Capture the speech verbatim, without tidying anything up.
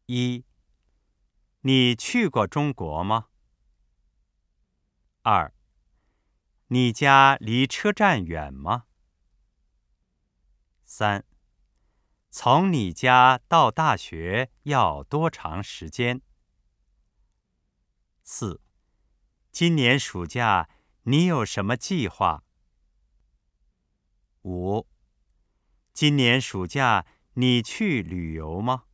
一、你去过中国吗？二、你家离车站远吗？三、从你家到大学要多长时间？四、今年暑假你有什么计划？五、今年暑假你去旅游吗？